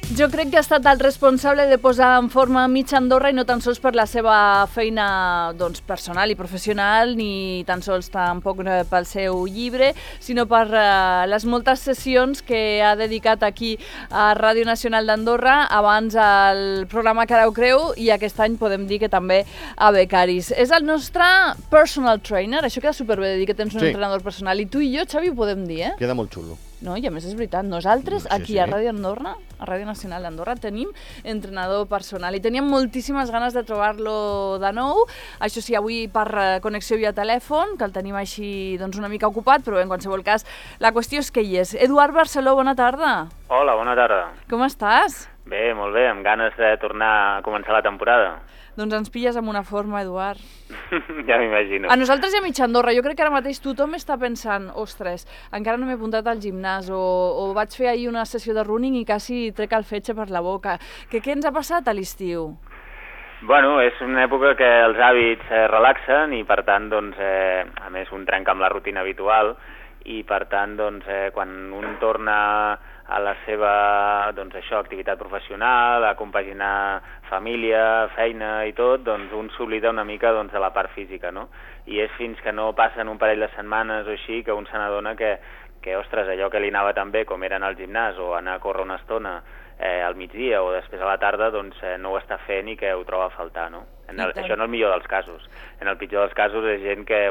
Jo crec que ha estat el responsable de posar en forma mitja Andorra i no tan sols per la seva feina personal i professional, ni tan sols tampoc pel seu llibre, sinó per les moltes sessions que ha dedicat aquí a Ràdio Nacional d'Andorra, abans al programa Carau Creu i aquest any podem dir que també a Becaris. És el nostre personal trainer, això queda superbé de dir que tens un entrenador personal, i tu i jo, Xavi, ho podem dir, eh? Queda molt xulo. No, i a més és veritat, nosaltres aquí a Ràdio Andorra, a Ràdio Nacional d'Andorra, tenim entrenador personal i teníem moltíssimes ganes de trobar-lo de nou. Això sí, avui per connexió via telèfon, que el tenim així una mica ocupat, però en qualsevol cas la qüestió és que hi és. Eduard Barceló, bona tarda. Hola, bona tarda. Com estàs? Bé, molt bé, amb ganes de tornar a començar la temporada. Doncs ens pilles amb una forma, Eduard. Ja m'imagino. A nosaltres i a mitja Andorra, jo crec que ara mateix tothom està pensant, ostres, encara no m'he apuntat al gimnàs o vaig fer ahir una sessió de running i quasi trec el fetge per la boca. Què ens ha passat a l'estiu? Bueno, és una època que els hàbits relaxen i per tant, a més un trenca amb la rutina habitual i per tant, quan un torna a la seva activitat professional, a compaginar família, feina i tot, un s'oblida una mica de la part física, no? I és fins que no passen un parell de setmanes o així que un se n'adona que, ostres, allò que li anava tan bé com era anar al gimnàs o anar a córrer una estona al migdia o després a la tarda, no ho està fent i que ho troba a faltar, no? Això en el millor dels casos. En el pitjor dels casos és gent que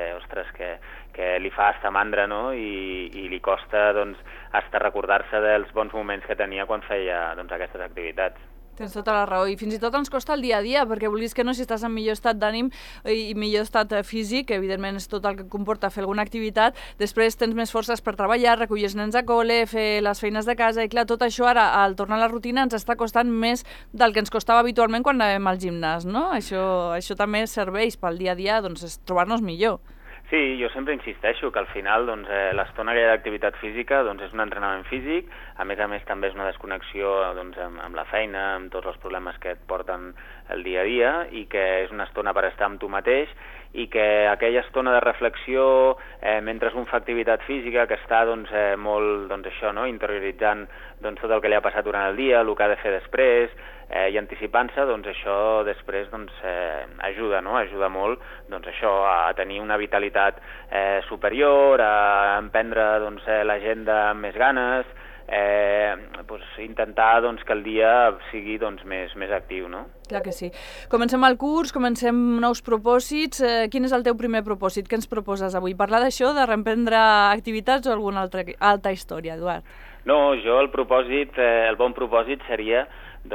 li fa estar mandra, no? I li costa hasta recordar-se dels bons moments que tenia quan feia aquestes activitats. Tens tota la raó, i fins i tot ens costa el dia a dia, perquè vulguis que no, si estàs en millor estat d'ànim i millor estat físic, evidentment és tot el que comporta fer alguna activitat, després tens més forces per treballar, recollir els nens a col·le, fer les feines de casa, i clar, tot això ara, al tornar a la rutina, ens està costant més del que ens costava habitualment quan anàvem al gimnàs, no? Això també serveix pel dia a dia, és trobar-nos millor. Sí, jo sempre insisteixo que al final l'estona aquella d'activitat física és un entrenament físic, a més també és una desconnexió amb la feina, amb tots els problemes que et porten el dia a dia i que és una estona per estar amb tu mateix i que aquella estona de reflexió mentre un fa activitat física, que està molt interioritzant tot el que li ha passat durant el dia, el que ha de fer després i anticipant-se, això després ajuda, no? Ajuda molt a tenir una vitalitat superior, a emprendre l'agenda amb més ganes, intentar que el dia sigui més actiu, no? Clar que sí. Comencem el curs, comencem nous propòsits. Quin és el teu primer propòsit? Què ens proposes avui? Parlar d'això, de reemprendre activitats o alguna altra història, Eduard? No, jo el bon propòsit seria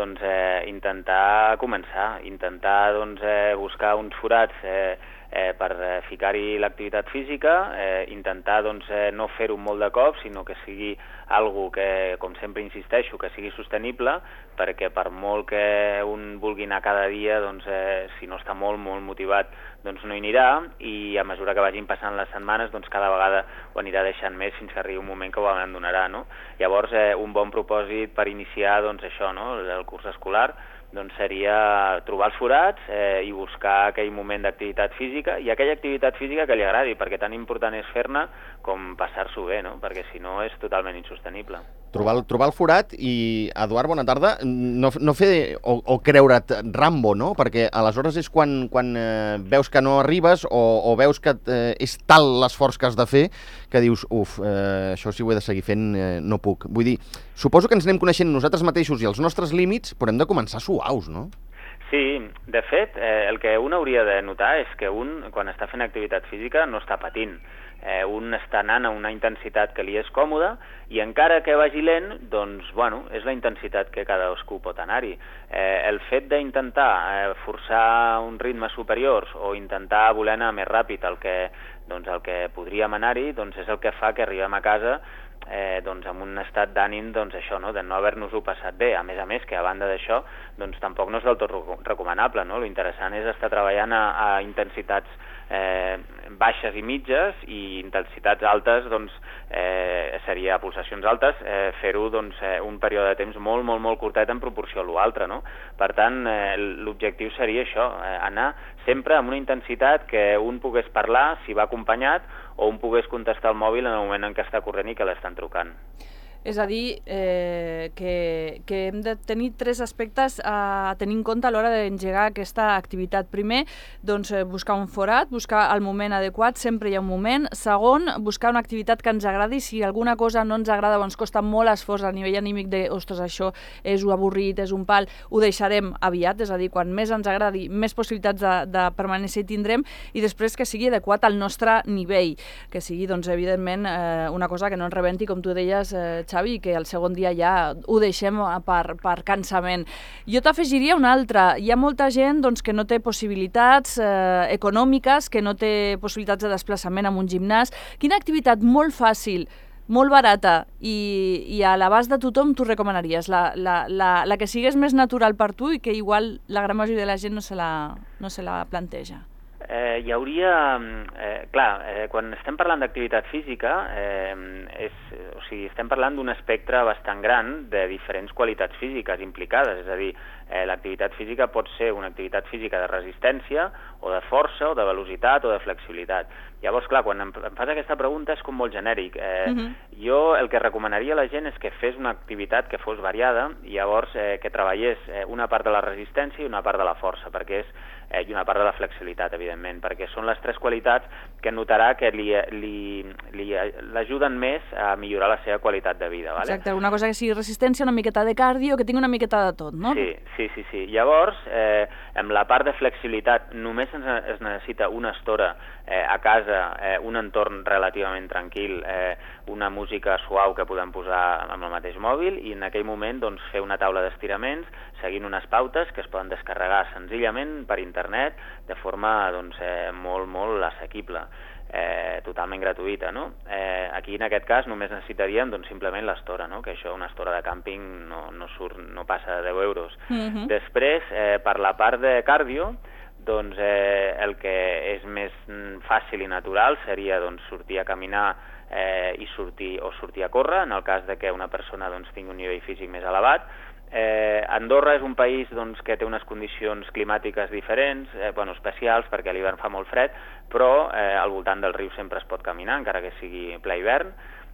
intentar començar, intentar buscar uns forats per ficar-hi l'activitat física, intentar no fer-ho molt de cop, sinó que sigui algo que, com sempre insisteixo, que sigui sostenible, perquè per molt que un vulgui anar cada dia, si no està molt motivat, no hi anirà, i a mesura que vagin passant les setmanes, cada vegada ho anirà deixant més fins que arribi un moment que ho abandonarà, no? Llavors, un bon propòsit per iniciar, això, no? El curs escolar, seria trobar els forats i buscar aquell moment d'activitat física i aquella activitat física que li agradi, perquè tan important és fer-ne com passar-s'ho bé, no? Perquè si no és totalment insostenible. Trobar el forat i, Eduard, bona tarda, no fer o creure't Rambo, no? Perquè aleshores és quan veus que no arribes o veus que és tal l'esforç que has de fer que dius, això si ho he de seguir fent no puc. Vull dir, suposo que ens anem coneixent nosaltres mateixos i els nostres límits, però hem de començar suaus, no? Sí, de fet, el que un hauria de notar és que un, quan està fent activitat física, no està patint. Un està anant a una intensitat que li és còmoda i encara que vagi lent, és la intensitat que cadascú pot anar-hi. El fet d'intentar forçar uns ritmes superiors o intentar voler anar més ràpid el que podríem anar-hi, és el que fa que arribem a casa amb un estat d'ànim això, no? De no haver-nos-ho passat bé. A més, que a banda d'això tampoc no és del tot recomanable, no? L'interessant és estar treballant a intensitats baixes i mitges, i intensitats altes seria a pulsacions altes, fer-ho un període de temps molt curtet en proporció a l'altre, no? Per tant, l'objectiu seria això, anar sempre amb una intensitat que un pogués parlar si va acompanyat o un pogués contestar al mòbil en el moment en què està corrent i que l'estan trucant. És a dir, que hem de tenir 3 aspectes a tenir en compte a l'hora d'engegar aquesta activitat. Primer, doncs, buscar un forat, buscar el moment adequat, sempre hi ha un moment. Segon, buscar una activitat que ens agradi. Si alguna cosa no ens agrada o ens costa molt esforç a nivell anímic de, ostres, això és avorrit, és un pal, ho deixarem aviat, és a dir, quan més ens agradi, més possibilitats de permanència hi tindrem, i després que sigui adequat al nostre nivell, que sigui, doncs, evidentment, una cosa que no ens rebenti, com tu deies, Xavi, que el segon dia ja ho deixem per cansament. Jo t'afegiria una altra. Hi ha molta gent doncs, que no té possibilitats econòmiques, que no té possibilitats de desplaçament en un gimnàs. Quina activitat molt fàcil, molt barata i a l'abast de tothom tu recomanaries? La que sigués més natural per tu i que igual la gran majoria de la gent no se la planteja. Hi hauria... quan estem parlant d'activitat física, estem parlant d'un espectre bastant gran de diferents qualitats físiques implicades, és a dir, l'activitat física pot ser una activitat física de resistència, o de força, o de velocitat, o de flexibilitat. Llavors, clar, quan em fas aquesta pregunta és com molt genèric. Jo el que recomanaria a la gent és que fes una activitat que fos variada i llavors que treballés una part de la resistència i una part de la força, i una part de la flexibilitat, evidentment, perquè són les 3 qualitats que notarà que l'ajuden més a millorar la seva qualitat de vida. Vale? Exacte, una cosa que sigui resistència, una miqueta de cardio, que tingui una miqueta de tot, no? Sí. Llavors, amb la part de flexibilitat només es necessita una estona a casa, un entorn relativament tranquil, una música suau que podem posar amb el mateix mòbil i en aquell moment doncs, fer una taula d'estiraments seguint unes pautes que es poden descarregar senzillament per internet de forma doncs, molt, molt assequible, totalment gratuïta. No? Aquí en aquest cas només necessitaríem doncs, simplement l'estora, no? Que això una estora de càmping no passa de 10 euros. Després, per la part de cardio, doncs, el que és més fàcil i natural seria doncs, sortir a caminar i sortir a córrer, en el cas de que una persona doncs, tingui un nivell físic més elevat. Andorra és un país doncs, que té unes condicions climàtiques diferents, especials, perquè a l'hivern fa molt fred, però al voltant del riu sempre es pot caminar, encara que sigui ple hivern.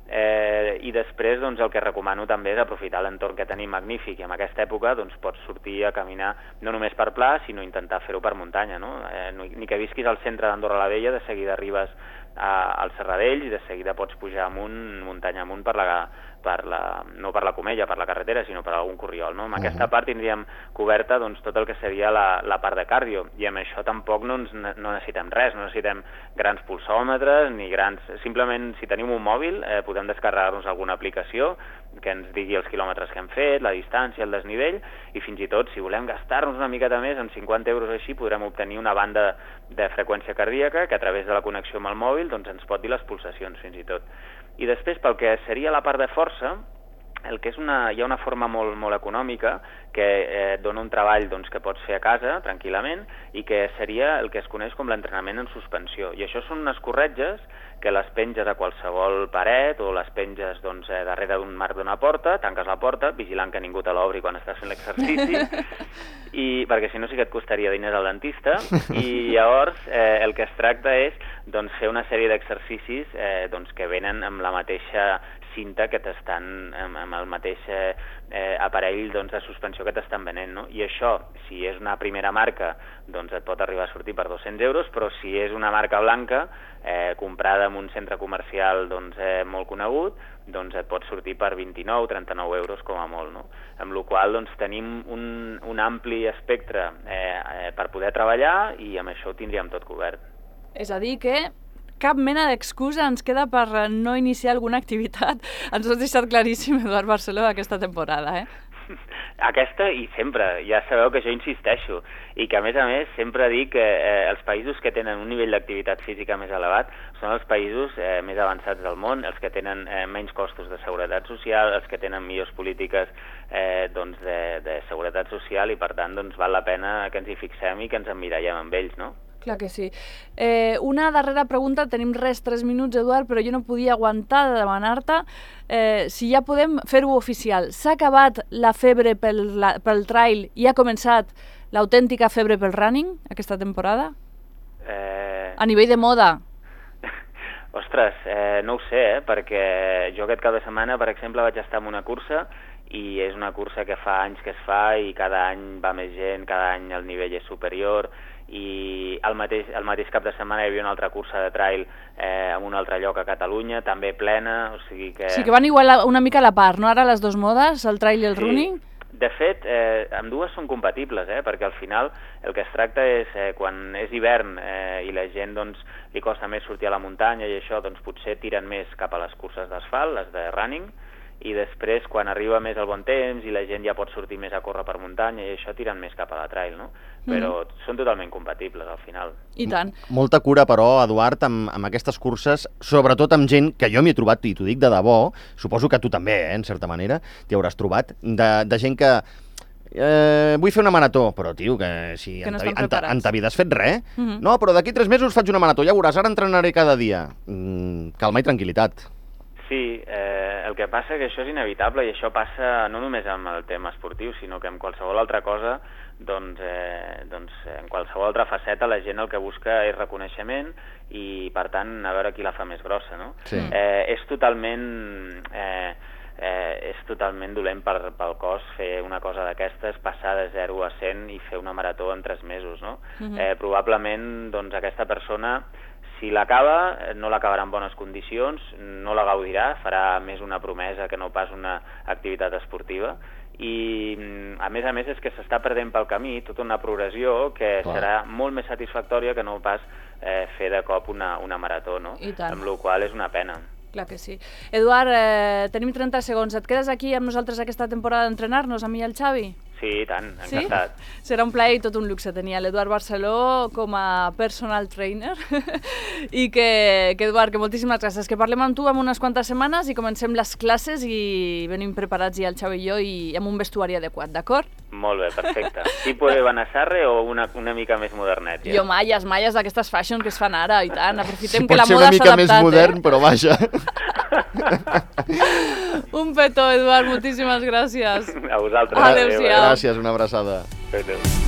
I després doncs, el que recomano també és aprofitar l'entorn que tenim magnífic i en aquesta època doncs, pots sortir a caminar no només per pla, sinó intentar fer-ho per muntanya. No? Ni que visquis al centre d'Andorra la Vella, de seguida arribes als Serradells i de seguida pots pujar amunt, muntanya amunt no per la Comella, per la carretera, sinó per algun corriol. No? Amb aquesta part tindríem coberta doncs, tot el que seria la part de cardio, i amb això tampoc no necessitem res, no necessitem grans pulsòmetres, ni grans... Simplement, si tenim un mòbil, podem descarregar-nos alguna aplicació que ens digui els quilòmetres que hem fet, la distància, el desnivell, i fins i tot, si volem gastar-nos una miqueta més, amb 50 euros així, podrem obtenir una banda de freqüència cardíaca que a través de la connexió amb el mòbil doncs, ens pot dir les pulsacions, fins i tot. I després, pel que seria la part de força, el que és hi ha una forma molt, molt econòmica que dona un treball doncs, que pots fer a casa tranquil·lament i que seria el que es coneix com l'entrenament en suspensió. I això són unes corretges que les penges a qualsevol paret o les penges doncs, darrere d'un marc d'una porta, tanques la porta, vigilant que ningú te l'obri quan estàs fent l'exercici, perquè si no sí que et costaria diners al dentista, i llavors el que es tracta és doncs, fer una sèrie d'exercicis doncs, que venen amb la mateixa cinta que t'estan, amb el mateix aparell doncs, de suspensió que t'estan venent. No? I això, si és una primera marca, doncs et pot arribar a sortir per 200 euros, però si és una marca blanca, comprada en un centre comercial doncs, molt conegut, doncs et pot sortir per 29 o 39 euros com a molt. No? Amb la qual cosa doncs, tenim un ampli espectre per poder treballar i amb això ho tindríem tot cobert. És a dir que cap mena d'excusa ens queda per no iniciar alguna activitat. Ens ho has deixat claríssim, Eduard Barceló, aquesta temporada, Aquesta i sempre, ja sabeu que jo insisteixo, i que a més sempre dic que els països que tenen un nivell d'activitat física més elevat són els països més avançats del món, els que tenen menys costos de seguretat social, els que tenen millors polítiques doncs de seguretat social, i per tant doncs, val la pena que ens hi fixem i que ens emmirallem amb ells, no? Clar que sí. Una darrera pregunta, tenim 3 minuts, Eduard, però jo no podia aguantar de demanar-te si ja podem fer-ho oficial. S'ha acabat la febre pel trail i ha començat l'autèntica febre pel running aquesta temporada? A nivell de moda. Ostres, no ho sé, perquè jo aquest cap de setmana, per exemple, vaig estar en una cursa i és una cursa que fa anys que es fa i cada any va més gent, cada any el nivell és superior, i el mateix cap de setmana hi havia una altra cursa de trail en un altre lloc a Catalunya, també plena, o sigui que... Sí, que van igual una mica a la part, no? Ara les dues modes, el trail i el running. De fet, ambdues són compatibles, perquè al final el que es tracta és, quan és hivern i la gent doncs, li costa més sortir a la muntanya i això, doncs potser tiren més cap a les curses d'asfalt, les de running, i després, quan arriba més el bon temps i la gent ja pot sortir més a córrer per muntanya i això, tiren més cap a la trail, no? Però són totalment compatibles, al final. I tant. Molta cura, però, Eduard, amb aquestes curses, sobretot amb gent que jo m'hi he trobat, i t'ho dic de debò, suposo que tu també, en certa manera, t'hi hauràs trobat, de gent que... vull fer una marató, però, tio, que si que en ta vida has fet res. No, però d'aquí 3 mesos faig una marató, ja veuràs, ara entrenaré cada dia. Calma i tranquil·litat. Sí, el que passa que això és inevitable i això passa no només amb el tema esportiu, sinó que amb qualsevol altra cosa, doncs en qualsevol altra faceta la gent el que busca és reconeixement i, per tant, a veure qui la fa més grossa, no? Sí. És totalment dolent pel cos fer una cosa d'aquestes, passar de 0 a 100 i fer una marató en 3 mesos, no? Probablement, doncs, aquesta persona, si l'acaba, no l'acabarà en bones condicions, no la gaudirà, farà més una promesa que no pas una activitat esportiva, i a més és que s'està perdent pel camí tota una progressió que serà molt més satisfactòria que no pas fer de cop una marató, no? Amb la qual és una pena. Clar que sí. Eduard, tenim 30 segons. Et quedes aquí amb nosaltres aquesta temporada d'entrenar-nos, a mi i el Xavi? Sí, i tant, encantat. Sí? Serà un plaer i tot un luxe tenir l'Eduard Barceló com a personal trainer. I que Eduard, que moltíssimes gràcies. Que parlem amb tu en unes quantes setmanes i comencem les classes i venim preparats ja el Xavi i jo i amb un vestuari adequat, d'acord? Molt bé, perfecte. Tipus de Benassarre o una mica més modernet? Ja? Jo malles d'aquestes fashion que es fan ara, i tant. Aprofitem Sí, que la moda s'ha adaptat. pot ser una mica més modern, però vaja. Un petó, Eduard, moltíssimes gràcies. A vosaltres. Adéu-siau. Gràcies, una abraçada. Adéu.